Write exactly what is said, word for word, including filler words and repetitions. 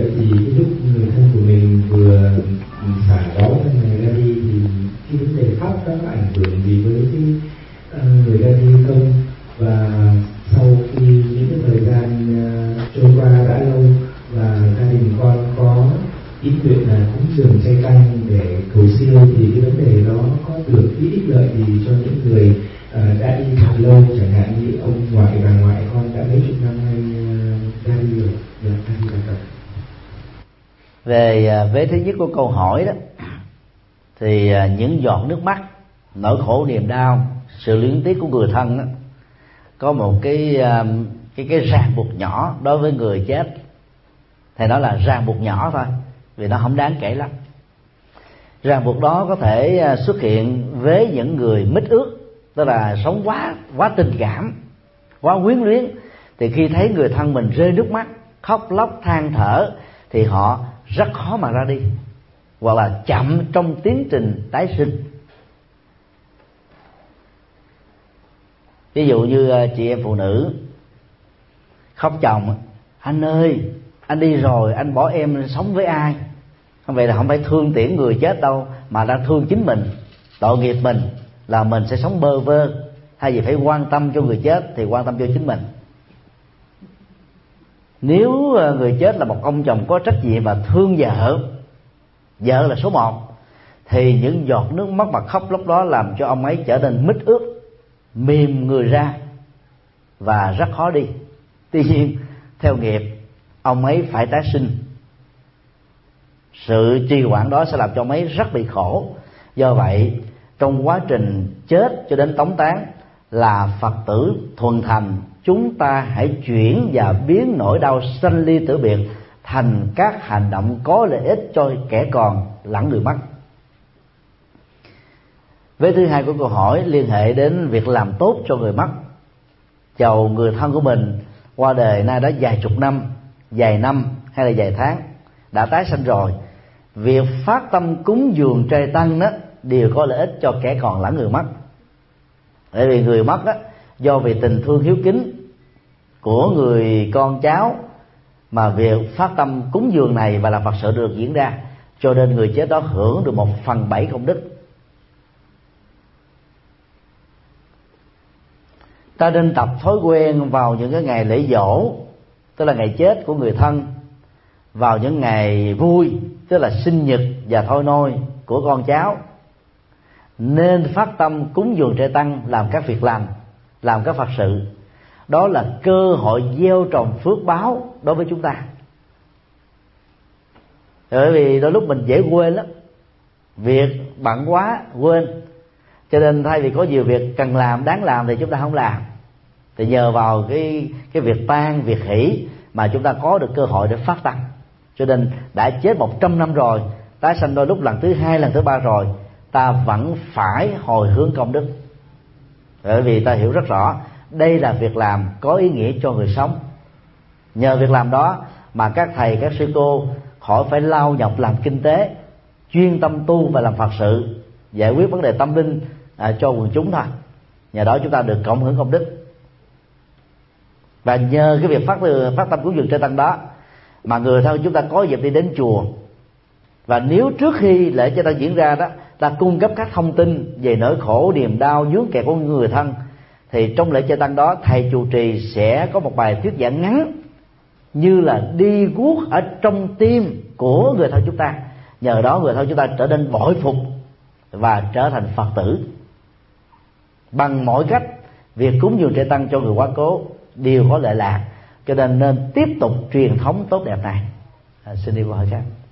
vậy thì cái lúc người thân của mình vừa xả báu thân này ra đi thì cái vấn đề khóc đó có ảnh hưởng gì với cái uh, người ra đi không? Và sau khi những cái thời gian uh, trôi qua đã lâu và gia đình con có ý nguyện là cúng dường chay canh để cầu siêu thì cái vấn đề đó có được cái ích lợi gì cho những người uh, đã đi thật lâu, chẳng hạn như ông ngoại bà ngoại con đã mấy chục năm nay uh, ra đi rồi. Dạ, ra đi là về vế thứ nhất của câu hỏi đó thì những giọt nước mắt, nỗi khổ niềm đau, sự luyến tiếc của người thân đó, có một cái cái cái ràng buộc nhỏ đối với người chết. Thầy nói là ràng buộc nhỏ thôi vì nó không đáng kể lắm. Ràng buộc đó có thể xuất hiện với những người mít ướt, tức là sống quá quá tình cảm, quá quyến luyến, thì khi thấy người thân mình rơi nước mắt, khóc lóc than thở thì họ rất khó mà ra đi, hoặc là chậm trong tiến trình tái sinh. Ví dụ như chị em phụ nữ khóc chồng: anh ơi, anh đi rồi, anh bỏ em sống với ai? Không, vậy là không phải thương tiễn người chết đâu, mà đang thương chính mình, tội nghiệp mình là mình sẽ sống bơ vơ. Hay gì phải quan tâm cho người chết thì quan tâm cho chính mình. Nếu người chết là một ông chồng có trách nhiệm và thương vợ, vợ là số một, thì những giọt nước mắt mà khóc lúc đó làm cho ông ấy trở nên mít ướt, mềm người ra và rất khó đi. Tuy nhiên theo nghiệp, ông ấy phải tái sinh. Sự trì hoãn đó sẽ làm cho ông ấy rất bị khổ. Do vậy trong quá trình chết cho đến tống táng, là Phật tử thuần thành, chúng ta hãy chuyển và biến nỗi đau sanh ly tử biệt thành các hành động có lợi ích cho kẻ còn lẫn người mất. Vế thứ hai của câu hỏi liên hệ đến việc làm tốt cho người mất. Chầu người thân của mình qua đời nay đã vài chục năm, vài năm hay là vài tháng, đã tái sanh rồi, việc phát tâm cúng dường trai tăng đó đều có lợi ích cho kẻ còn lẫn người mất. Bởi vì người mất đó, do vì tình thương hiếu kính của người con cháu mà việc phát tâm cúng dường này và làm Phật sự được diễn ra, cho nên người chết đó hưởng được một phần bảy công đức. Ta nên tập thói quen vào những cái ngày lễ dỗ, tức là ngày chết của người thân, vào những ngày vui, tức là sinh nhật và thôi nôi của con cháu, nên phát tâm cúng dường trai tăng, làm các việc lành, làm các Phật sự. Đó là cơ hội gieo trồng phước báo đối với chúng ta. Bởi vì đôi lúc mình dễ quên lắm, việc bận quá quên, cho nên thay vì có nhiều việc cần làm, đáng làm thì chúng ta không làm. Thì nhờ vào cái cái việc tang, việc hỷ mà chúng ta có được cơ hội để phát tâm. Cho nên đã chết một trăm năm rồi, tái sanh đôi lúc lần thứ hai, lần thứ ba rồi, ta vẫn phải hồi hướng công đức. Bởi vì ta hiểu rất rõ đây là việc làm có ý nghĩa cho người sống. Nhờ việc làm đó mà các thầy, các sư cô khỏi phải lao nhọc làm kinh tế, chuyên tâm tu và làm Phật sự, giải quyết vấn đề tâm linh à, cho quần chúng thôi. Nhờ đó chúng ta được cộng hưởng công đức. Và nhờ cái việc phát phát tâm cúng dường trai tăng đó mà người thân chúng ta có dịp đi đến chùa. Và nếu trước khi lễ trai tăng diễn ra đó, ta cung cấp các thông tin về nỗi khổ niềm đau vướng kẹt của người thân, thì trong lễ trai tăng đó thầy trụ trì sẽ có một bài thuyết giảng ngắn như là đi guốc ở trong tim của người thân chúng ta. Nhờ đó người thân chúng ta trở nên bội phục và trở thành Phật tử. Bằng mọi cách, việc cúng dường trai tăng cho người quá cố đều có lợi lạc, cho nên nên tiếp tục truyền thống tốt đẹp này. À, xin đi qua hỏi khác.